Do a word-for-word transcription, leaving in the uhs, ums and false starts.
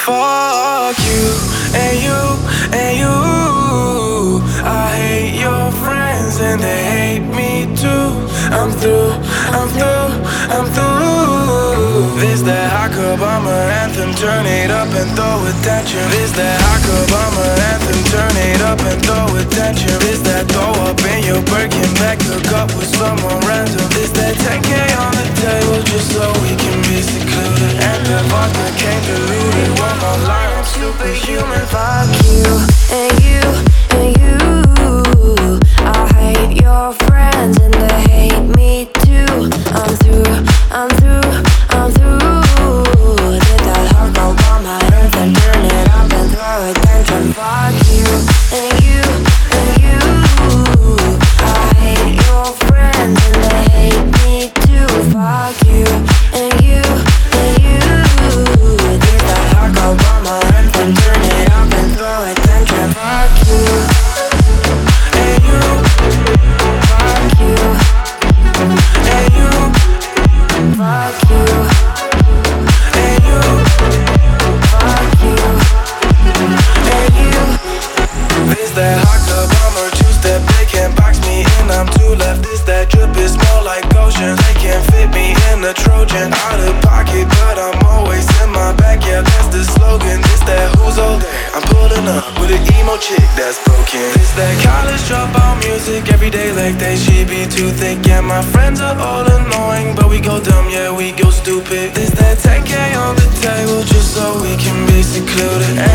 Fuck you and you and you. I hate your friends and they hate me too. I'm through, I'm through, I'm through. This that hot Obama anthem, turn it up and throw attention. This that hot Obama anthem, turn it up and throw attention. This that throw up in your Birkin bag, hook up with someone random. This that ten K on the table just so we can be secluded. And the vodka came diluted. One more line, I'm superhuman. Fuck you and you and you. I hate your friends and they hate me too. I'm through, I'm through, I'm through. Did that hard Obama anthem, turn it up and throw attention. Fuck you and you and you. I hate your friends and they hate me too. Fuck you and you and you. Did that hard Obama anthem, turn it up and throw attention. Fuck you and you. Fuck you and you. Fuck you and you. Fuck you and you. This that hot Obama juice that they can't box me in. I'm too left. This that drip is smell like ocean. They can't fit me in the Trojan. Out of pocket, but I'm always in my bag. Yeah, that's the slogan. This that who's older. I'm pulling up with an emo chick that's broken. This that college dropout music every day like they she be too thick. Yeah, my friends are all annoying, but we go dumb, yeah, we go stupid. This that ten K on the table just so we can be secluded.